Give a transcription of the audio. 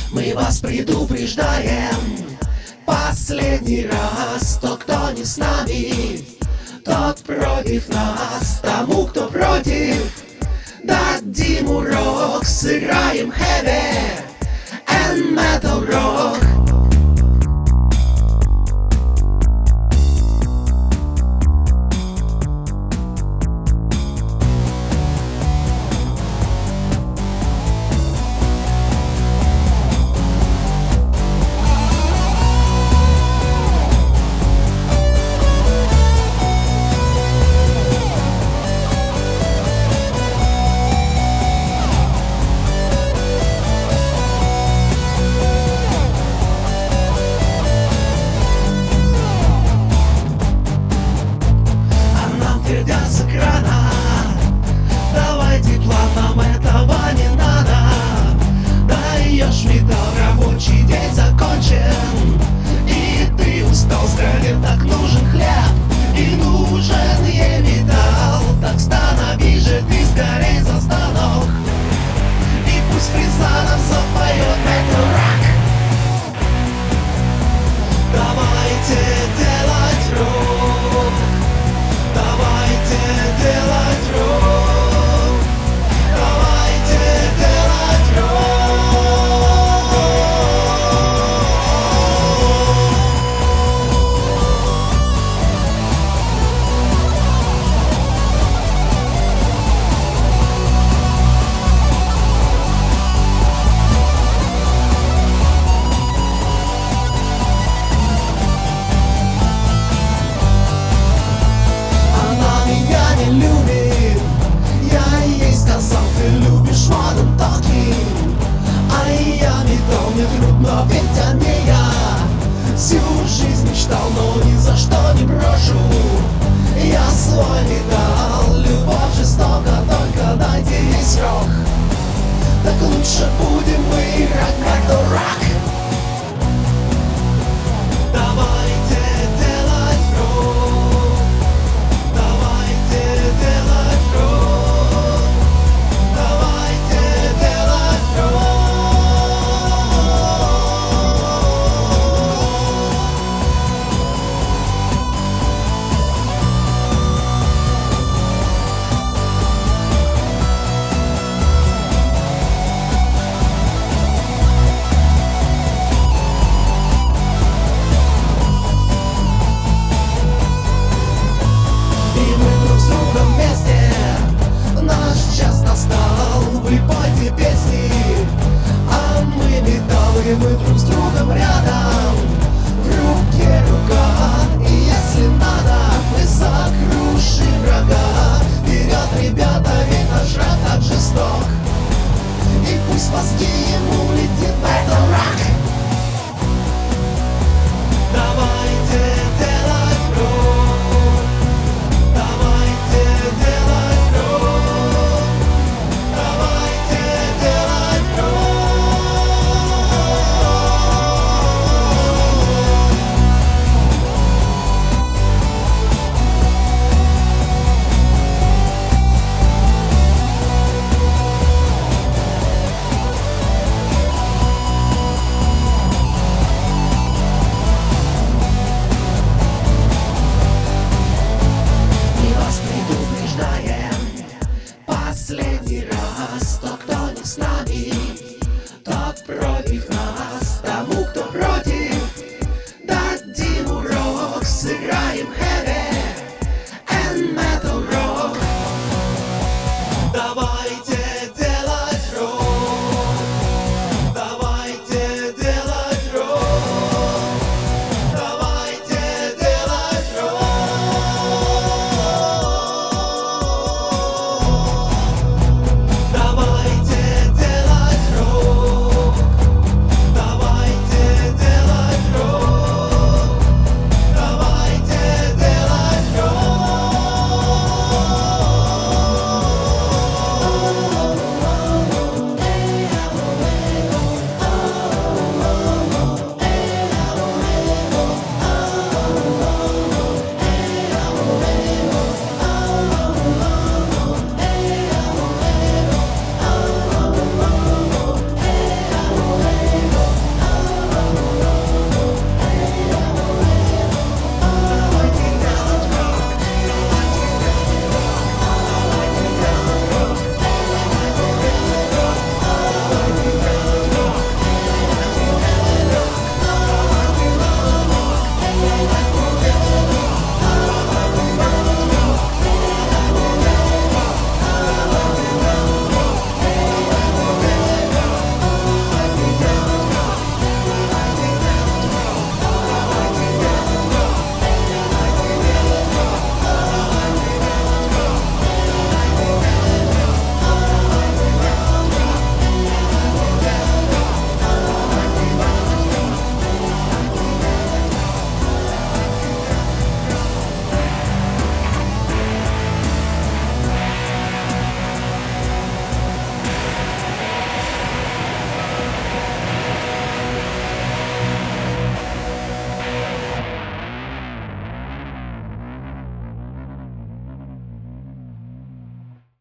Мы вас предупреждаем последний раз: тот, кто не с нами, тот против нас. Тому, кто против, дадим урок. Сыграем heavy and metal rock. С экрана: давайте план, нам этого не надо. Даешь металл, рабочий день закончен, и ты устал с гранит. Так нужен хлеб и нужен ей металл. Так становись же ты скорей за станок, и пусть Рязанов запоет metal rock. Давайте делать рок, давайте делать рок, давайте делать рок. Она меня не любит, я ей сказал: ты любишь modern talking. А я металл, мне трудно, ведь о ней я всю жизнь мечтал, но ни за что не брошу я свой металл. Любовь жестока, только дайте ей срок. Так лучше будем мы играть metal rock. Давайте делать рок, давайте делать рок, давайте делать рок. И мы друг с другом вместе, наш час настал. Вы пойте песни, а мы металл. И мы друг с другом рядом, в руке рука. И если надо, мы сокрушим врага. Вперед, ребята, ведь наш рap так жесток, и пусть мозги ему летит metal rock. Давайте делать рок, давайте делать рок, давайте делать рок. Мы вас предупреждаем последний раз: тот, кто не с нами, тот против